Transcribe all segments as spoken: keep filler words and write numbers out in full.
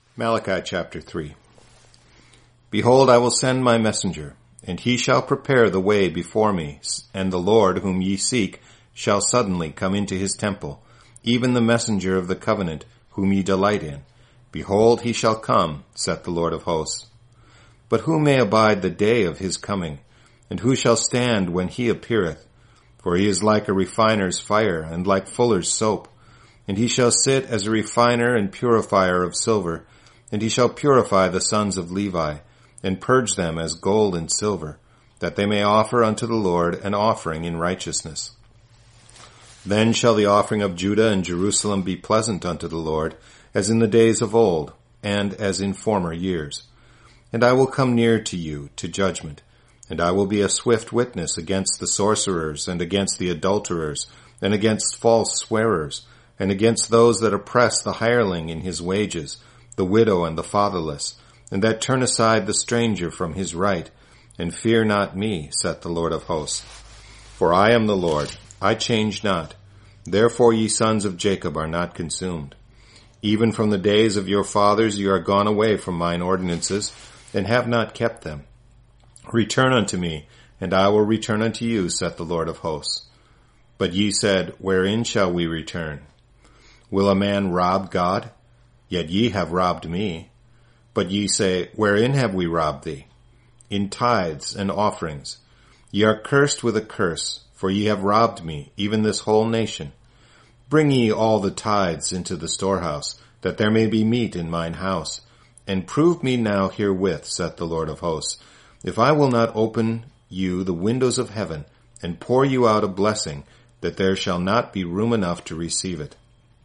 Malachi chapter three. Behold, I will send my messenger, and he shall prepare the way before me, and the Lord whom ye seek shall suddenly come into his temple, even the messenger of the covenant whom ye delight in. Behold, he shall come, saith the Lord of hosts. But who may abide the day of his coming? And who shall stand when he appeareth? For he is like a refiner's fire, and like fuller's soap. And he shall sit as a refiner and purifier of silver, and he shall purify the sons of Levi, and purge them as gold and silver, that they may offer unto the Lord an offering in righteousness. Then shall the offering of Judah and Jerusalem be pleasant unto the Lord, as in the days of old, and as in former years. And I will come near to you to judgment, and I will be a swift witness against the sorcerers, and against the adulterers, and against false swearers, and against those that oppress the hireling in his wages, the widow and the fatherless, and that turn aside the stranger from his right, and fear not me, saith the Lord of hosts. For I am the Lord, I change not. Therefore ye sons of Jacob are not consumed. Even from the days of your fathers ye are gone away from mine ordinances, and have not kept them. Return unto me, and I will return unto you, saith the Lord of hosts. But ye said, Wherein shall we return? Will a man rob God? Yet ye have robbed me. But ye say, Wherein have we robbed thee? In tithes and offerings. Ye are cursed with a curse, for ye have robbed me, even this whole nation. Bring ye all the tithes into the storehouse, that there may be meat in mine house. And prove me now herewith, saith the Lord of hosts, if I will not open you the windows of heaven, and pour you out a blessing, that there shall not be room enough to receive it.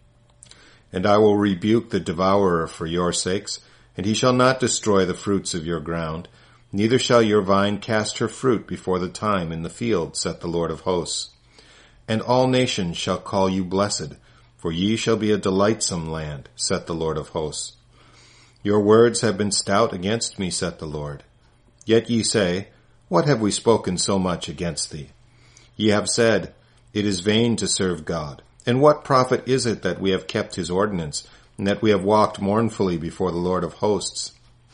And I will rebuke the devourer for your sakes, and he shall not destroy the fruits of your ground, neither shall your vine cast her fruit before the time in the field, saith the Lord of hosts. And all nations shall call you blessed, for ye shall be a delightsome land, saith the Lord of hosts. Your words have been stout against me, saith the Lord. Yet ye say, What have we spoken so much against thee? Ye have said, It is vain to serve God. And what profit is it that we have kept his ordinance, and that we have walked mournfully before the Lord of hosts?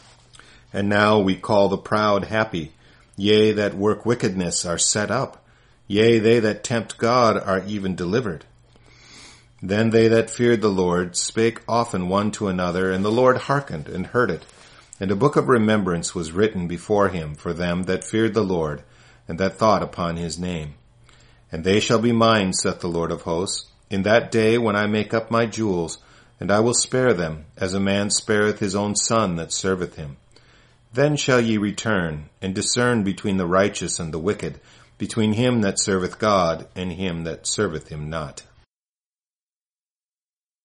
And now we call the proud happy. Yea, that work wickedness are set up. Yea, they that tempt God are even delivered. Then they that feared the Lord spake often one to another, and the Lord hearkened and heard it. And a book of remembrance was written before him for them that feared the Lord, and that thought upon his name. And they shall be mine, saith the Lord of hosts, in that day when I make up my jewels, and I will spare them, as a man spareth his own son that serveth him. Then shall ye return, and discern between the righteous and the wicked, between him that serveth God and him that serveth him not.